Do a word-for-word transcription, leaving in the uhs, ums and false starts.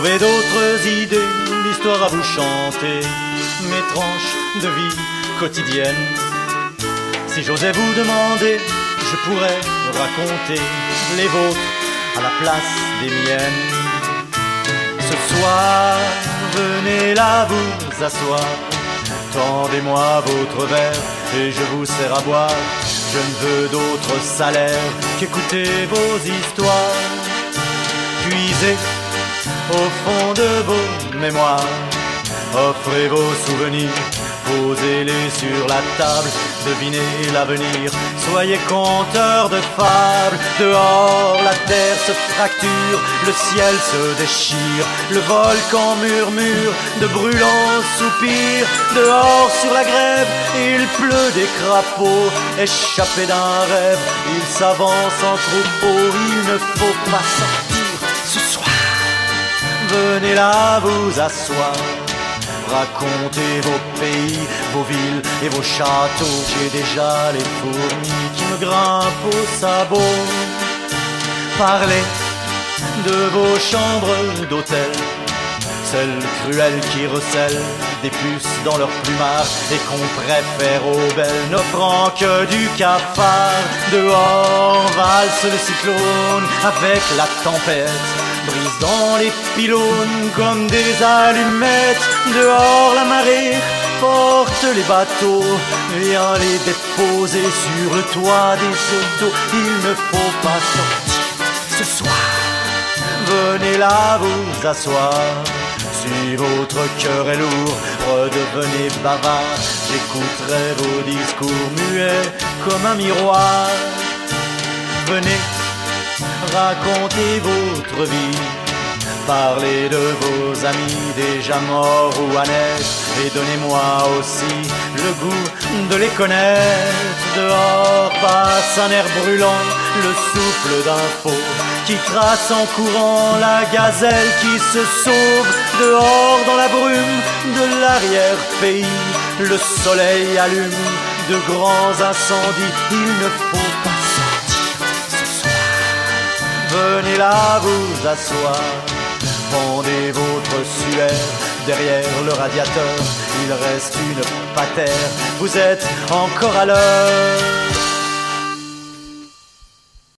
trouver d'autres idées, l'histoire à vous chanter, mes tranches de vie quotidienne. Si j'osais vous demander, je pourrais raconter les vôtres à la place des miennes. Ce soir, venez là vous asseoir, tendez-moi votre verre et je vous sers à boire. Je ne veux d'autre salaire qu'écouter vos histoires. Puisez au fond de vos mémoires, offrez vos souvenirs, posez-les sur la table, devinez l'avenir, soyez conteurs de fables. Dehors la terre se fracture, le ciel se déchire, le volcan murmure de brûlants soupirs. Dehors sur la grève, il pleut des crapauds, échappés d'un rêve, ils s'avancent en troupeau. Il ne faut pas sortir ce soir, venez là vous asseoir, racontez vos pays, vos villes et vos châteaux. J'ai déjà les fourmis qui me grimpent au sabot. Parlez de vos chambres d'hôtel, celles cruelles qui recèlent des puces dans leur plumard et qu'on préfère aux belles, n'offrant que du cafard. Dehors valse le cyclone avec la tempête, brise dans les pylônes comme des allumettes. Dehors la marée porte les bateaux, viens les déposer sur le toit des autos. Il ne faut pas sortir ce soir, venez là vous asseoir. Si votre cœur est lourd, redevenez bavard, j'écouterai vos discours muets comme un miroir. Venez, racontez votre vie, parlez de vos amis déjà morts ou à naître, et donnez-moi aussi le goût de les connaître. Dehors passe un air brûlant, le souffle d'un faux qui trace en courant la gazelle qui se sauve. Dehors dans la brume de l'arrière-pays, le soleil allume de grands incendies. Il ne faut pas sortir ce soir, venez là vous asseoir, pendez votre suaire derrière le radiateur. Il reste une patère, vous êtes encore à l'heure.